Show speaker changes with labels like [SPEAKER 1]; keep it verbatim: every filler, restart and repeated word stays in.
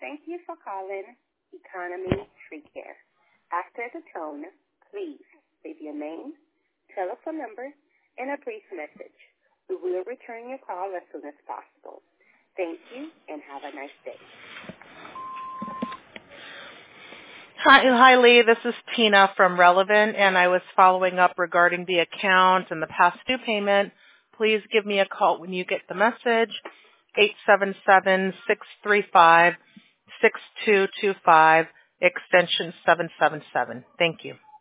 [SPEAKER 1] Thank you for calling Economy Tree Care. After the tone, please leave your name, telephone number, and a brief message. We will return your call as soon as possible. Thank you, and have a nice day.
[SPEAKER 2] Hi, hi, Lee. This is Tina from Relevant, and I was following up regarding the account and the past due payment. Please give me a call when you get the message, eight seven seven, six three five, six two two five, extension seven seven seven. Thank you.